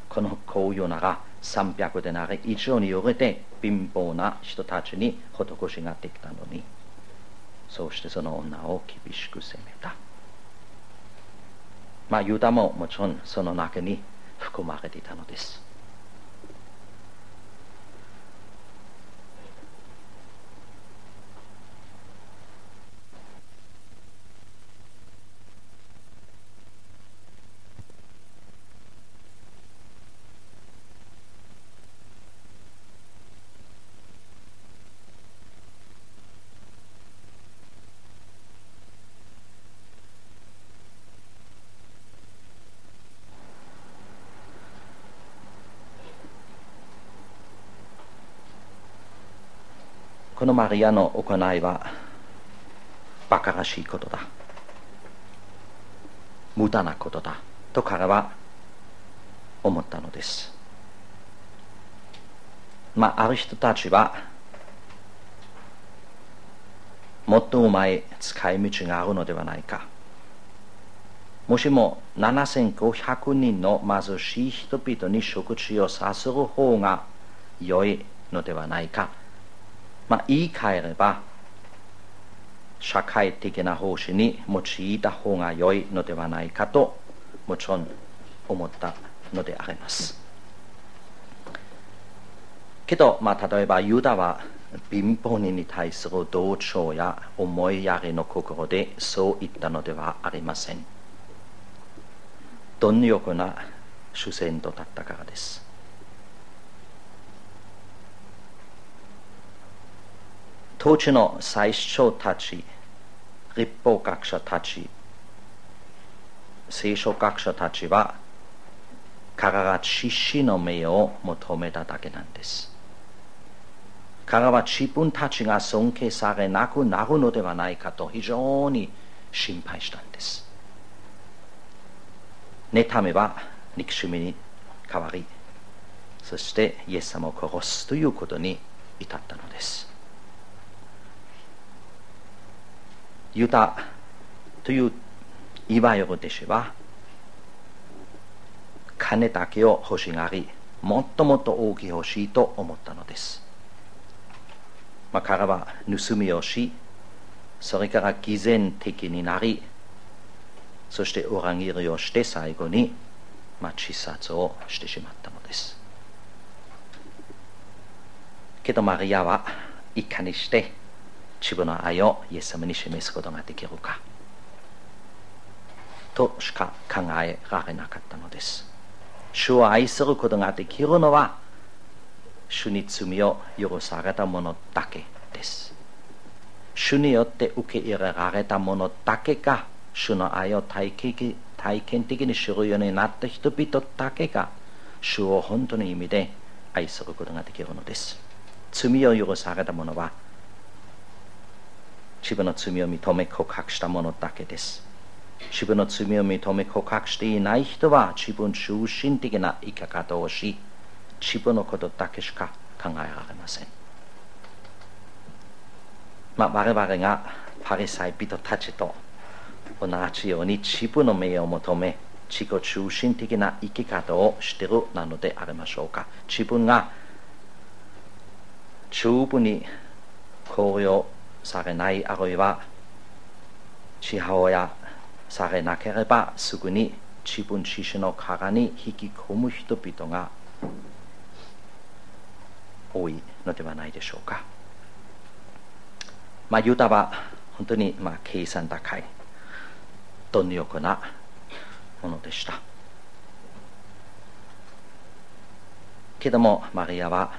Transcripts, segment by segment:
このこういうなら300デナリ以上によれて貧乏な人たちに施しができたのに、そうしてその女を厳しく責めた。ユダももちろんその中に含まれていたのです。このマリアの行いは馬鹿らしいことだ、無駄なことだと彼は思ったのです。ある人たちはもっとうまい使い道があるのではないか、もしも7500人の貧しい人々に食事をさせる方が良いのではないか、言い換えれば社会的な方針に用いた方が良いのではないかともちろん思ったのであります。けど、例えばユダは貧乏人に対する同情や思いやりの心でそう言ったのではありません。貪欲な主戦度だったからです。当時の最初たち、立法学者たち、聖書学者たちは彼が知識の目を求めただけなんです。彼は自分たちが尊敬されなくなるのではないかと非常に心配したんです。妬みは憎しみに変わり、そしてイエス様を殺すということに至ったのです。ユダといういわゆる弟子は金だけを欲しがり、もっともっと大きい欲しいと思ったのです。彼は盗みをし、それから偽善的になり、そして裏切りをして最後に自殺をしてしまったのです。けどマリアはいかにして自分の愛をイエス様に示すことができるかとしか考えられなかったのです。主を愛することができるのは主に罪を許されたものだけです。主によって受け入れられたものだけが、主の愛を体験的に知るようになった人々だけが主を本当の意味で愛することができるのです。罪を許されたものは自分の罪を認め告白したものだけです。自分の罪を認め告白していない人は自分中心的な生き方をし、自分のことだけしか考えられません。我々がパリサイ人たちと同じように自分の名誉を求め、自己中心的な生き方をしているなのでありましょうか。自分が十分に考慮されない、あるいはちはほやされなければすぐに自分自身の殻に引き込む人々が多いのではないでしょうか。ユダは本当に計算高い貪欲なものでした。けどもマリアは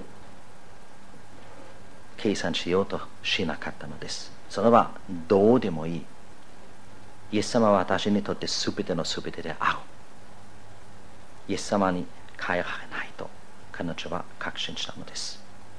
計算しようとしなかったのです。それはどうでもいい。イエス様は私にとって全ての全てである。イエス様に変えられないと彼女は確信したのです。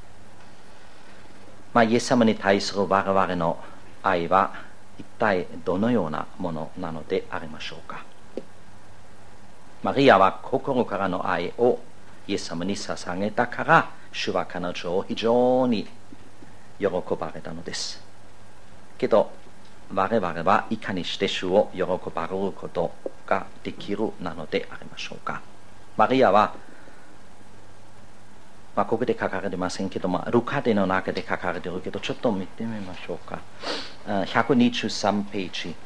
イエス様に対する我々の愛は一体どのようなものなのでありましょうか。マリアは心からの愛をイエス様に捧げたから、主は彼女を非常に喜ばれたのです。けど我々はいかにして主を喜ばれることができるなのでありましょうか。 マリアは、ここで書かれてませんけども、ルカデの中で書かれているけど、ちょっと見てみましょうか。123ページ。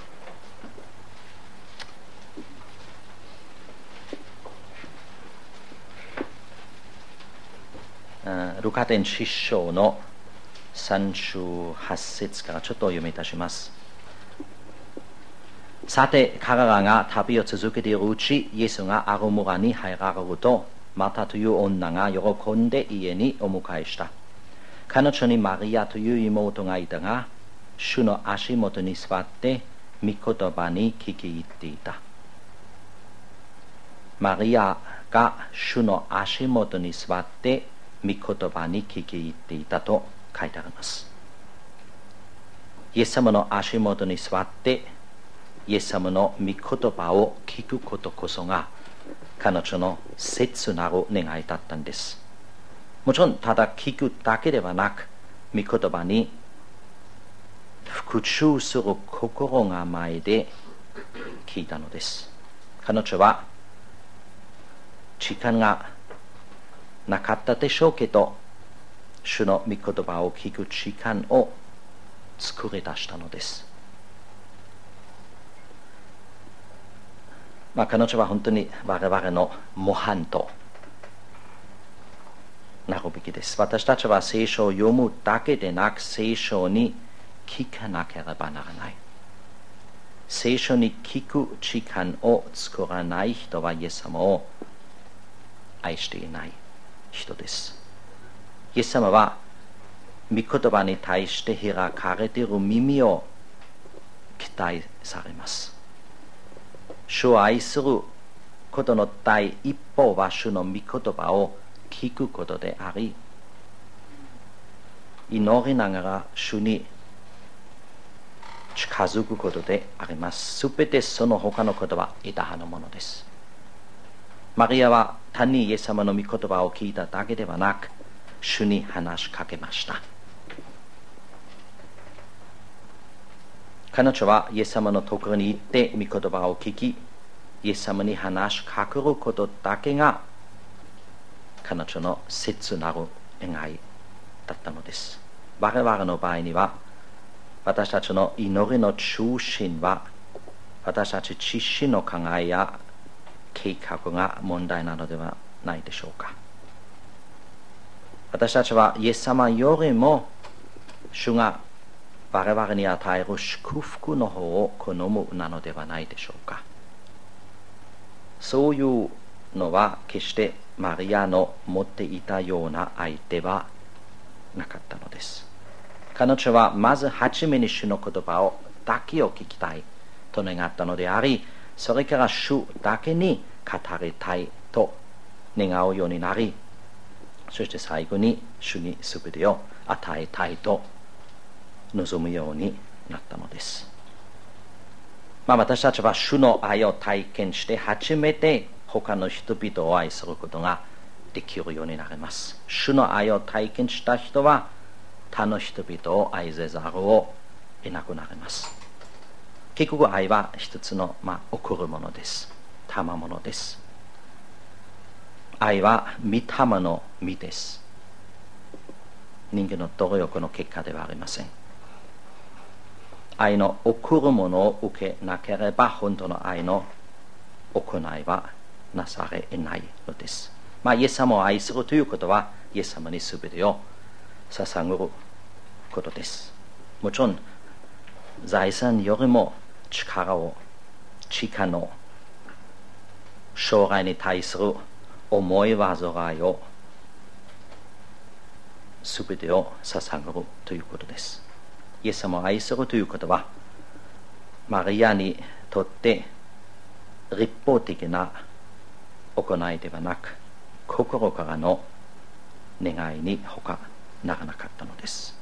ルカ伝6章の38節からちょっとお読みいたします。さて、彼らが旅を続けているうち、イエスがある村に入られると、マタという女が喜んで家にお迎えした。彼女にマリアという妹がいたが、主の足元に座って御言葉に聞き入っていた。マリアが主の足元に座って御言葉に聞き入っていたと書いてあります。イエス様の足元に座ってイエス様の御言葉を聞くことこそが彼女の切なる願いだったんです。もちろんただ聞くだけではなく、御言葉に復讐する心構えで聞いたのです。彼女は時間がなかったでしょうけど、主の御言葉を聞く時間を作り出したのです。彼女は本当に我々の模範となるべきです。私たちは聖書を読むだけでなく、聖書に聞かなければならない。聖書に聞く時間を作らない人はイエス様を愛していない人です。イエス様は御言葉に対して開かれている耳を期待されます。主を愛することの第一歩は主の御言葉を聞くことであり、祈りながら主に近づくことであります。すべてその他のことは枝葉のものです。マリアは単にイエス様の御言葉を聞いただけではなく、主に話しかけました。彼女はイエス様のところに行って御言葉を聞き、イエス様に話しかけることだけが彼女の切なる願いだったのです。我々の場合には、私たちの祈りの中心は私たち自身の考えや計画が問題なのではないでしょうか。私たちはイエス様よりも主が我々に与える祝福の方を好むなのではないでしょうか。そういうのは決してマリアの持っていたような相手はなかったのです。彼女はまず初めに主の言葉をだけを聞きたいと願ったのであり、それから主だけに語りたいと願うようになり、そして最後に主に全てを与えたいと望むようになったのです。私たちは主の愛を体験して初めて他の人々を愛することができるようになります。主の愛を体験した人は他の人々を愛せざるを得なくなります。結局愛は一つの、贈るものです。賜物です。愛は御霊の実です。人間の努力の結果ではありません。愛の贈るものを受けなければ本当の愛の行いはなされないのです。イエス様を愛するということはイエス様に全てを捧げることです。もちろん財産よりも時間の将来に対する思い煩いを全てを捧げるということです。イエス様を愛するということはマリアにとって立法的な行いではなく、心からの願いに他ならなかったのです。